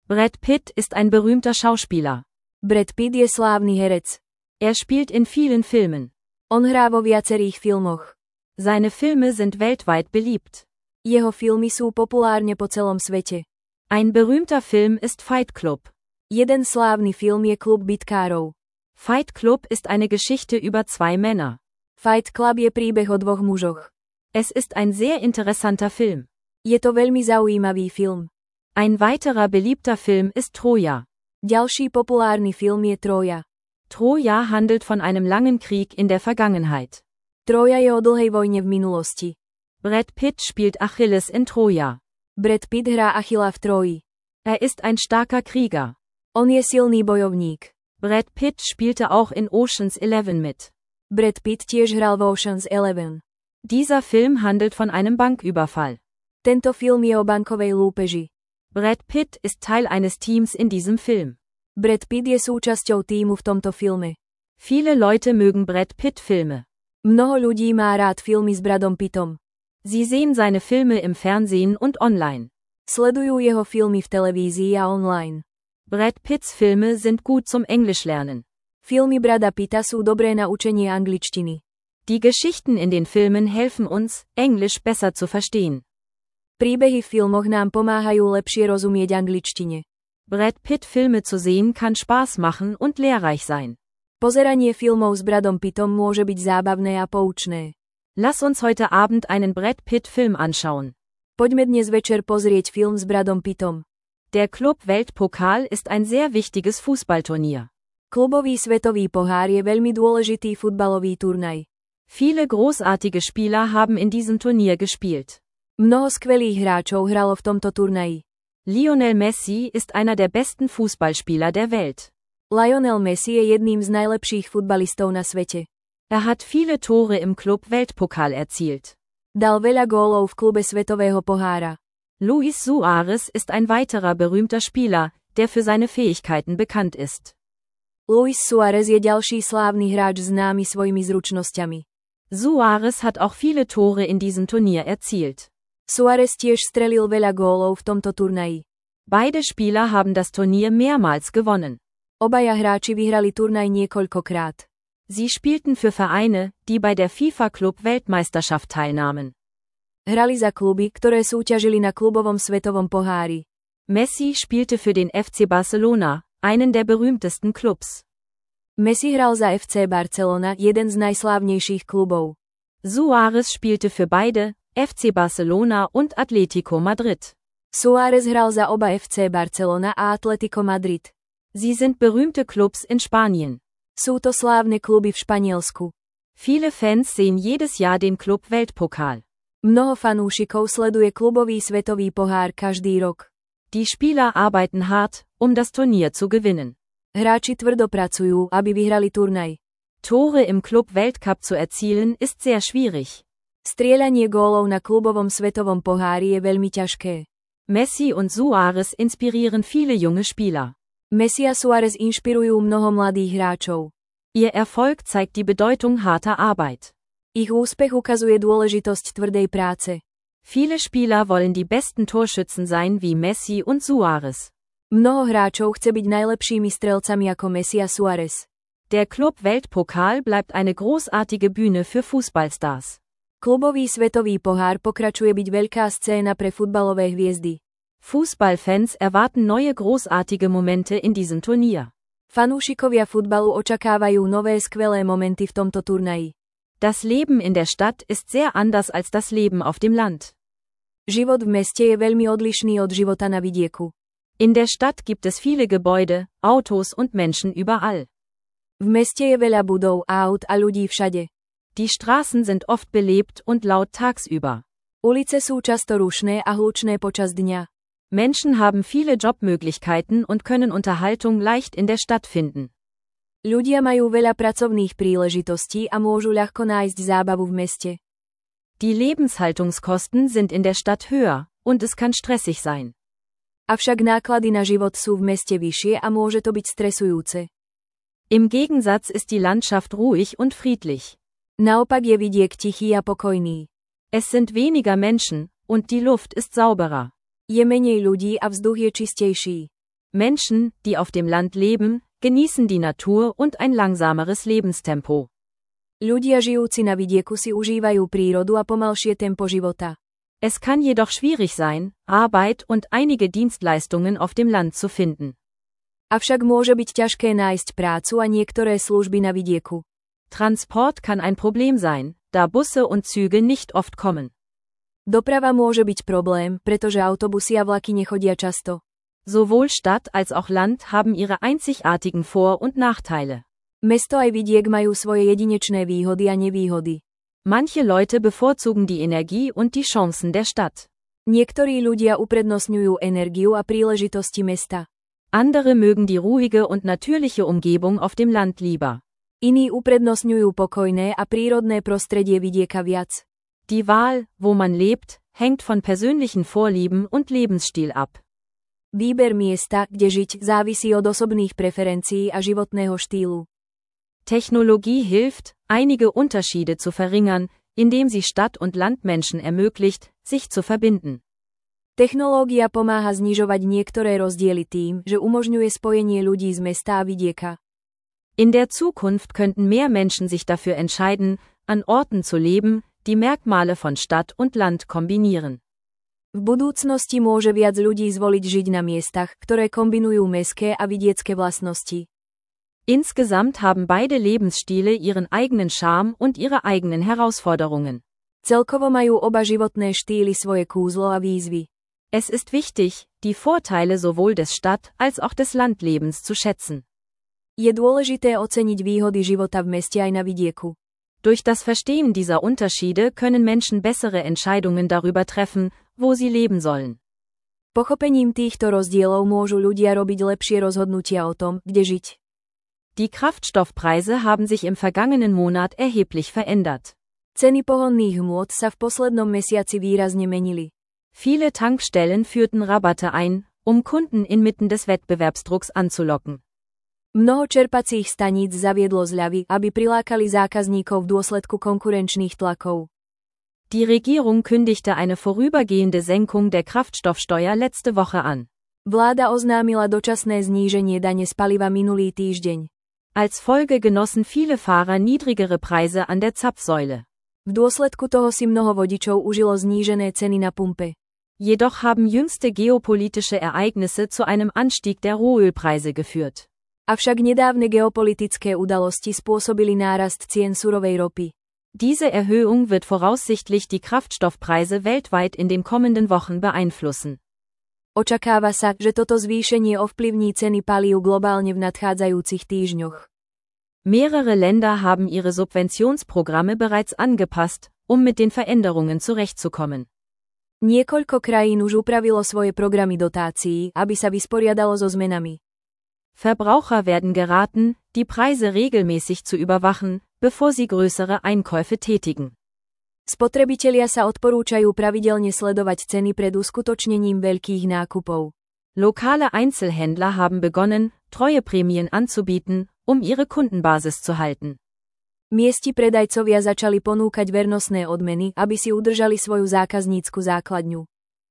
Brad Pitt ist ein berühmter Schauspieler. Brad Pitt je slávny herec. Er spielt in vielen Filmen. On hrá vo viacerých filmoch. Seine Filme sind weltweit beliebt. Jeho filmy sú populárne po celom svete. Ein berühmter Film ist Fight Club. Jeden slávny film je Klub bitkárov. Fight Club ist eine Geschichte über zwei Männer. Fight Club je príbeh o dvoch mužoch. Es ist ein sehr interessanter Film. Je to veľmi zaujímavý film. Ein weiterer beliebter Film ist Troja. Ďalší populárny film je Troja. Troja handelt von einem langen Krieg in der Vergangenheit. Troja je o dlhej vojne v minulosti. Brad Pitt spielt Achilles in Troja. Brad Pitt hrá Achilla v Troji. Er ist ein starker Krieger. On je silný bojovník. Brad Pitt spielte auch in Ocean's 11 mit. Brad Pitt tiež hral v Ocean's 11. Dieser Film handelt von einem Banküberfall. Tento film je o bankovej lúpeži. Brad Pitt ist Teil eines Teams in diesem Film. Brad Pitt je súčasťou tímu v tomto filme. Viele Leute mögen Brad Pitt-Filme. Mnoho ľudí má rád filmy s Bradom Pittom. Sie sehen seine Filme im Fernsehen und online. Sledujú jeho filmy v televízii a online. Brad Pitts Filme sind gut zum Englischlernen. Filmy Brada Pitta sú dobré na učenie angličtiny. Die Geschichten in den Filmen helfen uns, Englisch besser zu verstehen. Príbehy v filmoch nám pomáhajú lepšie rozumieť angličtine. Brad Pitt Filme zu sehen kann Spaß machen und lehrreich sein. Pozeranie filmov s Bradom Pittom môže byť zábavné a poučné. Lass uns heute Abend einen Brad Pitt Film anschauen. Poďme dnes večer pozrieť film s Bradom Pittom. Der Club Weltpokal ist ein sehr wichtiges Fußballturnier. Klubový svetový pohár je veľmi dôležitý futbalový turnaj. Viele großartige Spieler haben in diesem Turnier gespielt. Mnoho skvelých hráčov hralo v tomto turnaji. Lionel Messi ist einer der besten Fußballspieler der Welt. Lionel Messi je jedným z najlepších futbalistov na svete. Er hat viele Tore im Club Weltpokal erzielt. Dal veľa gólov v klube svetového pohára. Luis Suárez ist ein weiterer berühmter Spieler, der für seine Fähigkeiten bekannt ist. Luis Suárez je ďalší slávny hráč známy svojimi zručnosťami. Suárez hat auch viele Tore in diesem Turnier erzielt. Suárez tiež strelil veľa gólov v tomto turnaji. Beide Spieler haben das Turnier mehrmals gewonnen. Obaja hráči vyhrali turnaj niekoľkokrát. Sie spielten für Vereine, die bei der FIFA Club Weltmeisterschaft teilnahmen. Hrali za kluby, ktoré súťažili na klubovom svetovom pohári. Messi spielte für den FC Barcelona, einen der berühmtesten Clubs. Messi hral za FC Barcelona, jeden z najslávnejších klubov. Suárez spielte für beide, FC Barcelona und Atletico Madrid. Suárez hral za oba FC Barcelona a Atletico Madrid. Sie sind berühmte Clubs in Spanien. Sú to slávne kluby v Španielsku. Viele Fans sehen jedes Jahr den Club Weltpokal. Mnoho fanúšikov sleduje klubový svetový pohár každý rok. Die Spieler arbeiten hart, um das Turnier zu gewinnen. Hráči tvrdo pracujú, aby vyhrali turnaj. Tore im Club Weltcup zu erzielen ist sehr schwierig. Strieľanie gólov na klubovom svetovom pohári je veľmi ťažké. Messi und Suárez inspirieren viele junge Spieler. Messi a Suárez inšpirujú mnoho mladých hráčov. Ihr Erfolg zeigt die Bedeutung harter Arbeit. Ich úspech ukazuje dôležitosť tvrdej práce. Viele Spieler wollen die besten Torschützen sein wie Messi und Suárez. Mnoho hráčov chce byť najlepšími strelcami ako Messi a Suárez. Der Club Weltpokal bleibt eine großartige Bühne für Fußballstars. Klubový svetový pohár pokračuje byť veľká scéna pre futbalové hviezdy. Fußballfans erwarten neue großartige Momente in diesem Turnier. Fanúšikovia futbalu očakávajú nové skvelé momenty v tomto turnaji. Das Leben in der Stadt ist sehr anders als das Leben auf dem Land. Život v meste je veľmi odlišný od života na vidieku. In der Stadt gibt es viele Gebäude, Autos und Menschen überall. V meste je veľa budov, aut a ľudí všade. Die Straßen sind oft belebt und laut tagsüber. Ulice sú často rušné a hlučné počas dňa. Menschen haben viele Jobmöglichkeiten und können Unterhaltung leicht in der Stadt finden. Ľudia majú veľa pracovných príležitostí a môžu ľahko nájsť zábavu v meste. Die Lebenshaltungskosten sind in der Stadt höher, und es kann stressig sein. Avšak náklady na život sú v meste vyššie a môže to byť stresujúce. Im Gegensatz ist die Landschaft ruhig und friedlich. Naopak je vidiek tichý a pokojný. Es sind weniger Menschen, und die Luft ist sauberer. Je menej ľudí a vzduch je čistejší. Menschen, die auf dem Land leben, genießen die Natur und ein langsameres Lebenstempo. Ľudia žijúci na vidieku si užívajú prírodu a pomalšie tempo života. Es kann jedoch schwierig sein, Arbeit und einige Dienstleistungen auf dem Land zu finden. Avšak môže byť ťažké nájsť prácu a niektoré služby na vidieku. Transport kann ein Problem sein, da Busse und Züge nicht oft kommen. Doprava môže byť problém, pretože autobusy a vlaky nechodia často. Sowohl Stadt als auch Land haben ihre einzigartigen Vor- und Nachteile. Mesto aj vidiek majú svoje jedinečné výhody a nevýhody. Manche Leute bevorzugen die Energie und die Chancen der Stadt. Niektorí ľudia uprednostňujú energiu a príležitosti mesta. Andere mögen die ruhige und natürliche Umgebung auf dem Land lieber. Iní uprednostňujú pokojné a prírodné prostredie vidieka viac. Die Wahl, wo man lebt, hängt von persönlichen Vorlieben und Lebensstil ab. Výber miesta, kde žiť, závisí od osobných preferencií a životného štýlu. Technologie hilft, einige Unterschiede zu verringern, indem sie Stadt- und Landmenschen ermöglicht, sich zu verbinden. Technológia pomáha znižovať niektoré rozdiely tým, že umožňuje spojenie ľudí z mesta a vidieka. In der Zukunft könnten mehr Menschen sich dafür entscheiden, an Orten zu leben, die Merkmale von Stadt und Land kombinieren. V budúcnosti môže viac ľudí zvoliť žiť na miestach, ktoré kombinujú mestské a vidiecké vlastnosti. Insgesamt haben beide Lebensstile ihren eigenen Charme und ihre eigenen Herausforderungen. Celkovo majú oba životné štýly svoje kúzlo a výzvy. Es ist wichtig, die Vorteile sowohl des Stadt- als auch des Landlebens zu schätzen. Je dôležité oceniť výhody života v meste aj na vidieku. Durch das Verstehen dieser Unterschiede können Menschen bessere Entscheidungen darüber treffen, wo sie leben sollen. Pochopením týchto rozdielov môžu ľudia robiť lepšie rozhodnutia o tom, kde žiť. Die Kraftstoffpreise haben sich im vergangenen Monat erheblich verändert. Ceny pohonných hmôt sa v poslednom mesiaci výrazne menili. Viele Tankstellen führten Rabatte ein, um Kunden inmitten des Wettbewerbsdrucks anzulocken. Mnoho čerpacích staníc zaviedlo zľavy, aby prilákali zákazníkov v dôsledku konkurenčných tlakov. Die Regierung kündigte eine vorübergehende Senkung der Kraftstoffsteuer letzte Woche an. Vláda oznámila dočasné zníženie dane z paliva minulý týždeň. Als Folge genossen viele Fahrer niedrigere Preise an der Zapfsäule. V dôsledku toho si mnoho vodičov užilo znížené ceny na pumpe. Jedoch haben jüngste geopolitische Ereignisse zu einem Anstieg der Rohölpreise geführt. Avšak nedávne geopolitické udalosti spôsobili nárast cien surovej ropy. Diese Erhöhung wird voraussichtlich die Kraftstoffpreise weltweit in den kommenden Wochen beeinflussen. Očakáva sa, že toto zvýšenie ovplyvní ceny palív globálne v nadchádzajúcich týždňoch. Mehrere Länder haben ihre Subventionsprogramme bereits angepasst, um mit den Veränderungen zurechtzukommen. Niekoľko krajín už upravilo svoje programy dotácií, aby sa vysporiadalo so zmenami. Verbraucher werden geraten, die Preise regelmäßig zu überwachen, bevor sie größere Einkäufe tätigen. Spotrebitelia sa odporúčajú pravidelne sledovať ceny pred uskutočnením veľkých nákupov. Lokale Einzelhändler haben begonnen, Treueprämien anzubieten, um ihre Kundenbasis zu halten. Miesti predajcovia začali ponúkať vernostné odmeny, aby si udržali svoju zákaznícku základňu.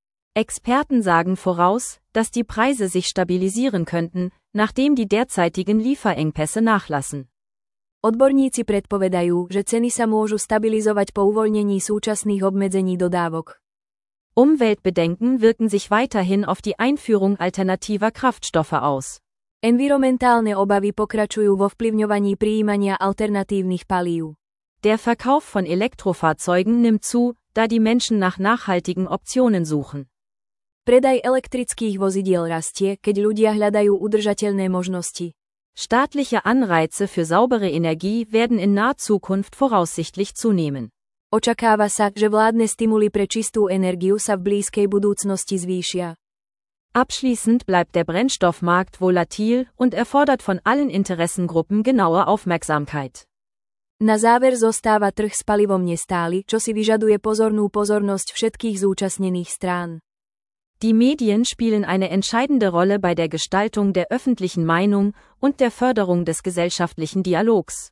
Experten sagen voraus, dass die Preise sich stabilisieren könnten, nachdem die derzeitigen Lieferengpässe nachlassen. Odborníci predpovedajú, že ceny sa môžu stabilizovať po uvoľnení súčasných obmedzení dodávok. Umweltbedenken wirken sich weiterhin auf die Einführung alternativer Kraftstoffe aus. Environmentálne obavy pokračujú vo vplyvňovaní prijímania alternatívnych palív. Der Verkauf von Elektrofahrzeugen nimmt zu, da die Menschen nach nachhaltigen Optionen suchen. Predaj elektrických vozidiel rastie, keď ľudia hľadajú udržateľné možnosti. Staatliche Anreize für saubere Energie werden in naher Zukunft voraussichtlich zunehmen. Očakáva sa, že vládne stimuly pre čistú energiu sa v blízkej budúcnosti zvýšia. Abschließend bleibt der Brennstoffmarkt volatil und erfordert von allen Interessengruppen genaue Aufmerksamkeit. Na záver zostáva trh s palivom nestály, čo si vyžaduje pozornú pozornosť všetkých zúčastnených strán. Die Medien spielen eine entscheidende Rolle bei der Gestaltung der öffentlichen Meinung und der Förderung des gesellschaftlichen Dialogs.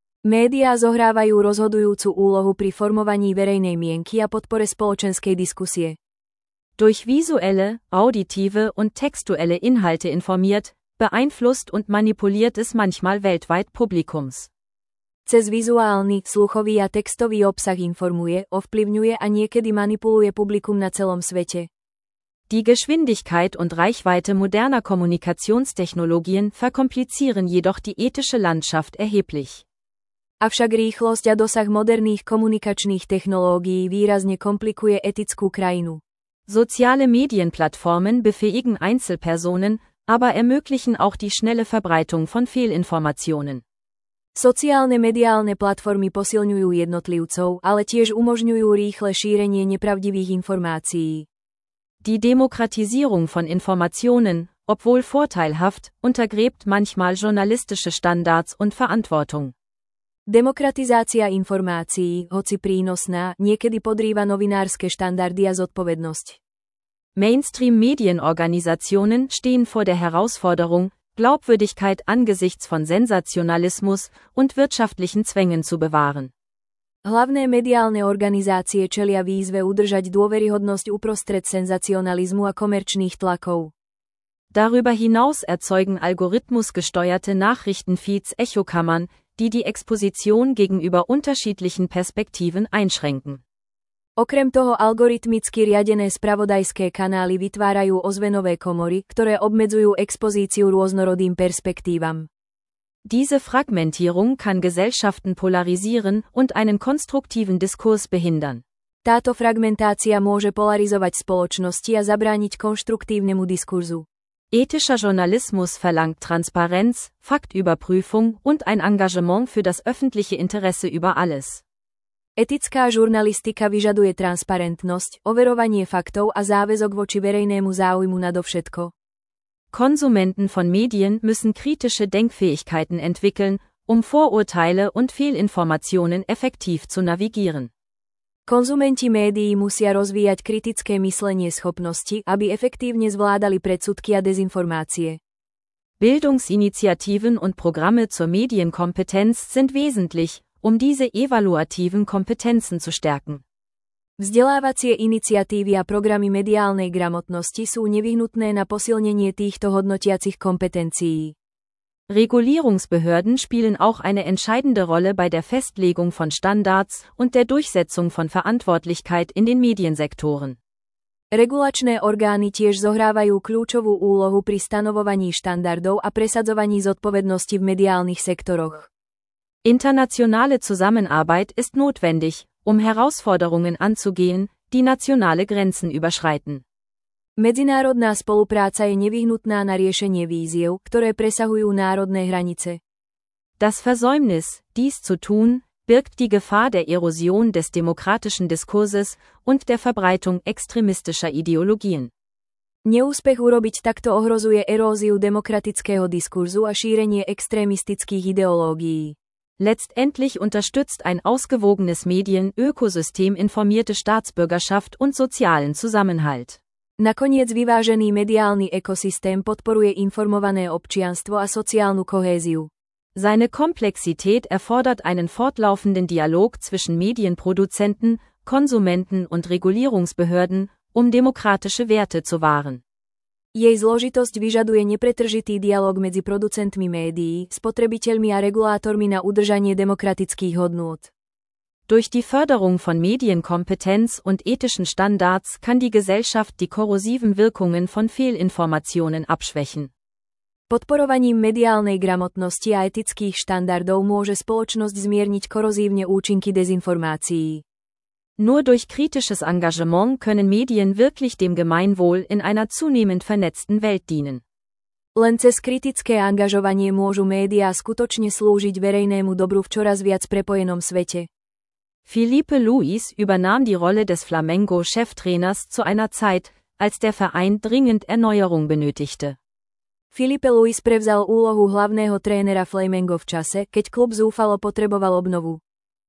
Médiá zohrávajú rozhodujúcu úlohu pri formovaní verejnej mienky a podpore spoločenskej diskusie. durch visuelle, auditive und textuelle Inhalte informiert, beeinflusst und manipuliert es manchmal weltweit Publikums. Cez vizuálny, sluchový a textový obsah informuje, ovplyvňuje a niekedy manipuluje publikum na celom svete. Die Geschwindigkeit und Reichweite moderner Kommunikationstechnologien verkomplizieren jedoch die ethische Landschaft erheblich. Avšak rýchlosť a dosah moderných komunikačných technológií výrazne komplikuje etickú krajinu. Soziale Medienplattformen befähigen Einzelpersonen, aber ermöglichen auch die schnelle Verbreitung von Fehlinformationen. Sociálne mediálne platformy posilňujú jednotlivcov, ale tiež umožňujú rýchle šírenie nepravdivých informácií. Die Demokratisierung von Informationen, obwohl vorteilhaft, untergräbt manchmal journalistische Standards und Verantwortung. Demokratizácia informácií, hoci prínosná, niekedy podrýva novinárske štandardy a zodpovednosť. Mainstream-Medienorganisationen stehen vor der Herausforderung, Glaubwürdigkeit angesichts von Sensationalismus und wirtschaftlichen Zwängen zu bewahren. Hlavné mediálne organizácie čelia výzve udržať dôveryhodnosť uprostred senzacionalizmu a komerčných tlakov. Darüber hinaus erzeugen algorithmusgesteuerte Nachrichtenfeeds Echokammern, die die Exposition gegenüber unterschiedlichen Perspektiven einschränken. Okrem toho algoritmicky riadené spravodajské kanály vytvárajú ozvenové komory, ktoré obmedzujú expozíciu rôznorodým perspektívam. Diese Fragmentierung kann Gesellschaften polarisieren und einen konstruktiven Diskurs behindern. Táto fragmentácia môže polarizovať spoločnosti a zabrániť konštruktívnemu diskurzu. Ethischer Journalismus verlangt Transparenz, Faktüberprüfung und ein Engagement für das öffentliche Interesse über alles. Etická žurnalistika vyžaduje transparentnosť, overovanie faktov a záväzok voči verejnému záujmu nadovšetko. Konsumenten von Medien müssen kritische Denkfähigkeiten entwickeln, um Vorurteile und Fehlinformationen effektiv zu navigieren. Konzumenti médií musia rozvíjať kritické myslenie schopnosti, aby efektívne zvládali predsudky a dezinformácie. Bildungsinitiativen und Programme zur Medienkompetenz sind wesentlich, um diese evaluativen Kompetenzen zu stärken. Vzdelávacie iniciatívy a programy mediálnej gramotnosti sú nevyhnutné na posilnenie týchto hodnotiacich kompetencií. Regulierungsbehörden spielen auch eine entscheidende Rolle bei der Festlegung von Standards und der Durchsetzung von Verantwortlichkeit in den Mediensektoren. Regulačné orgány tiež zohrávajú kľúčovú úlohu pri stanovovaní štandardov a presadzovaní zodpovednosti v mediálnych sektoroch. Internationale Zusammenarbeit ist notwendig, um Herausforderungen anzugehen, die nationale Grenzen überschreiten. Medzinárodná spolupráca je nevyhnutná na riešenie víziev, ktoré presahujú národné hranice. Das Versäumnis, dies zu tun, birgt die Gefahr der Erosion des demokratischen Diskurses und der Verbreitung extremistischer Ideologien. Neúspech urobiť takto ohrozuje eróziu demokratického diskurzu a šírenie extrémistických ideológií. Letztendlich unterstützt ein ausgewogenes Medienökosystem informierte Staatsbürgerschaft und sozialen Zusammenhalt. Nakoniec vyvážený mediálny ekosystém podporuje informované občianstvo a sociálnu kohéziu. Seine Komplexität erfordert einen fortlaufenden Dialog zwischen Medienproduzenten, Konsumenten und Regulierungsbehörden, um demokratische Werte zu wahren. Jej zložitosť vyžaduje nepretržitý dialog medzi producentmi médií, spotrebiteľmi a regulátormi na udržanie demokratických hodnôt. Durch die Förderung von Medienkompetenz und ethischen Standards kann die Gesellschaft die korrosiven Wirkungen von Fehlinformationen abschwächen. Podporovaním mediálnej gramotnosti a etických štandardov môže spoločnosť zmierniť korozívne účinky dezinformácií. Nur durch kritisches Engagement können Medien wirklich dem Gemeinwohl in einer zunehmend vernetzten Welt dienen. Len cez kritické angažovanie môžu médiá skutočne slúžiť verejnému dobru v čoraz viac prepojenom svete. Filipe Luis übernahm die Rolle des Flamengo-Cheftrainers zu einer Zeit, als der Verein dringend Erneuerung benötigte. Filipe Luis prevzal úlohu hlavného trénera Flamengo v čase, keď klub zúfalo potreboval obnovu.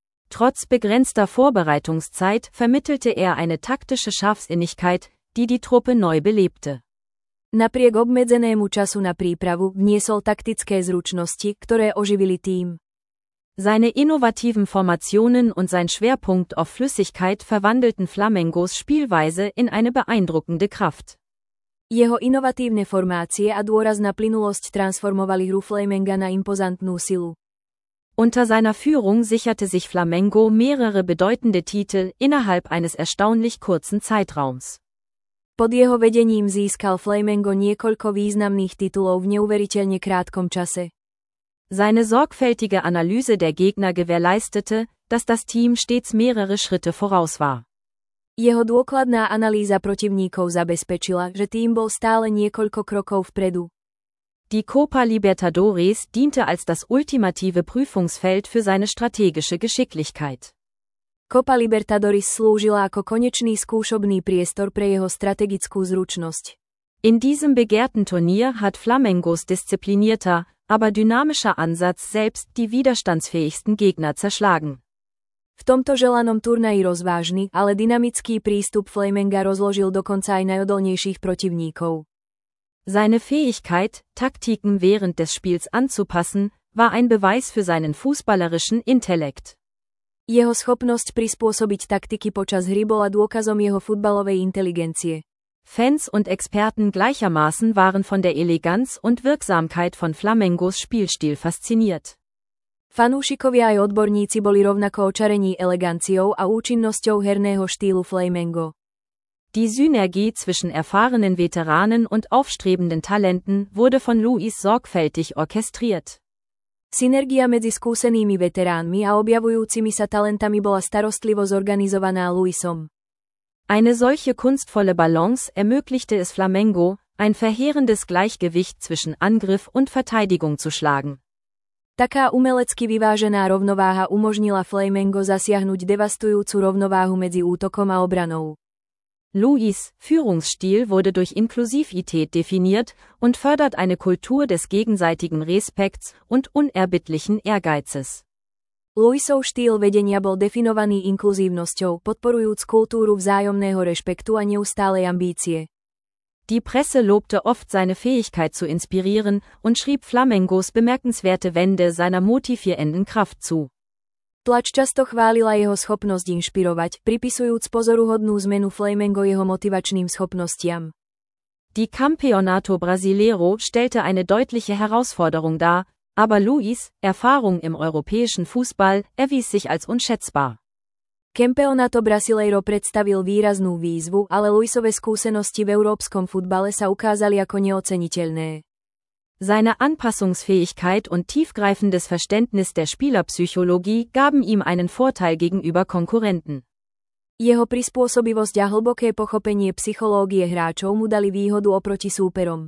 Trotz begrenzter Vorbereitungszeit vermittelte er eine taktische Scharfsinnigkeit, die die Truppe neu belebte. Napriek obmedzenému času na prípravu vniesol taktické zručnosti, ktoré oživili tím. Seine innovativen Formationen und sein Schwerpunkt auf Flüssigkeit verwandelten Flamengos Spielweise in eine beeindruckende Kraft. Jeho inovatívne formácie a dôraz na plynulosť transformovali hru Flamenga na impozantnú silu. Unter seiner Führung sicherte sich Flamengo mehrere bedeutende Titel innerhalb eines erstaunlich kurzen Zeitraums. Pod jeho vedením získal Flamengo niekoľko významných titulov v neuveriteľne krátkom čase. Seine sorgfältige Analyse der Gegner gewährleistete, dass das Team stets mehrere Schritte voraus war. Jeho dôkladná analýza protivníkov zabezpečila, že tým bol stále niekoľko krokov vpredu. Die Copa Libertadores diente als das ultimative Prüfungsfeld für seine strategische Geschicklichkeit. Copa Libertadores slúžila ako konečný skúšobný priestor pre jeho strategickú zručnosť. In diesem begehrten Turnier hat Flamengos disziplinierter, aber dynamischer Ansatz selbst die widerstandsfähigsten Gegner zerschlagen. V tomto želanom turnaji rozvážny, ale dynamický prístup Flamenga rozložil dokonca aj najodolnejších protivníkov. Seine Fähigkeit, Taktiken während des Spiels anzupassen, war ein Beweis für seinen fußballerischen Intellekt. Jeho schopnosť prispôsobiť taktiky počas hry bola dôkazom jeho futbalovej inteligencie. Fans und Experten gleichermaßen waren von der Eleganz und Wirksamkeit von Flamengos Spielstil fasziniert. Fanúšikovia aj odborníci boli rovnako očarení eleganciou a účinnosťou herného štýlu Flamengo. Die Synergie zwischen erfahrenen Veteranen und aufstrebenden Talenten wurde von Luis sorgfältig orchestriert. Synergia medzi skúsenými veteránmi a objavujúcimi sa talentami bola starostlivo zorganizovaná Luisom. Eine solche kunstvolle Balance ermöglichte es Flamengo, ein verheerendes Gleichgewicht zwischen Angriff und Verteidigung zu schlagen. Taká umelecky vyvážená rovnováha umožnila Flamengo zasiahnuť devastujúcu rovnováhu medzi útokom a obranou. Luis' Führungsstil wurde durch Inklusivität definiert und fördert eine Kultur des gegenseitigen Respekts und unerbittlichen Ehrgeizes. Luisov štýl vedenia bol definovaný inkluzívnosťou, podporujúc kultúru vzájomného rešpektu a neustálej ambície. Die Presse lobte oft seine Fähigkeit zu inspirieren und schrieb Flamengos bemerkenswerte Wende seiner motivierenden Kraft zu. Tlač často chválila jeho schopnosť inšpirovať, pripisujúc pozoruhodnú zmenu Flamengo jeho motivačným schopnostiam. Die Campeonato Brasileiro stellte eine deutliche Herausforderung dar, aber Luis' Erfahrung im europäischen Fußball erwies sich als unschätzbar. Campeonato Brasileiro predstavil výraznú výzvu, ale Luisove skúsenosti v európskom futbale sa ukázali ako neoceniteľné. Seine Anpassungsfähigkeit und tiefgreifendes Verständnis der Spielerpsychologie gaben ihm einen Vorteil gegenüber Konkurrenten. Jeho prispôsobivosť a hlboké pochopenie psychológie hráčov mu dali výhodu oproti súperom.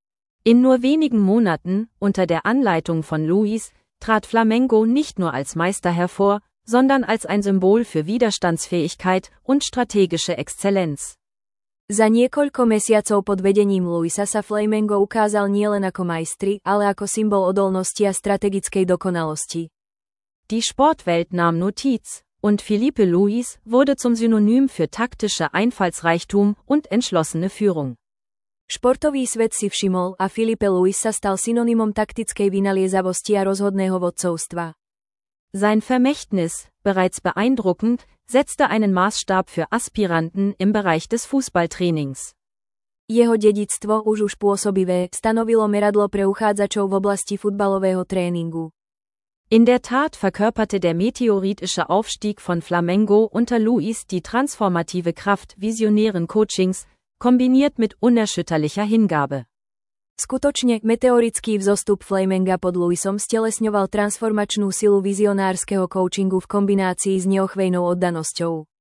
In nur wenigen Monaten, unter der Anleitung von Luis, trat Flamengo nicht nur als Meister hervor, sondern als ein Symbol für Widerstandsfähigkeit und strategische Exzellenz. Za niekoľko mesiacov pod vedením Luisa sa Flamengo ukázal nielen ako majstri, ale ako symbol odolnosti a strategickej dokonalosti. Die Sportwelt nahm Notiz, und Felipe Luis wurde zum Synonym für taktische Einfallsreichtum und entschlossene Führung. Športový svet si všimol a Felipe Luis sa stal synonymom taktickej vynaliezavosti a rozhodného vodcovstva. Sein Vermächtnis, bereits beeindruckend, setzte einen Maßstab für Aspiranten im Bereich des Fußballtrainings. Jeho dedičstvo, už pôsobivé, stanovilo meradlo pre uchádzačov v oblasti futbalového tréningu. In der Tat verkörperte der meteoritische Aufstieg von Flamengo unter Luis die transformative Kraft visionären Coachings, kombiniert mit unerschütterlicher Hingabe. Skutočne, meteorický vzostup Flamenga pod Luisom stelesňoval transformačnú silu vizionárskeho coachingu v kombinácii s neochvejnou oddanosťou.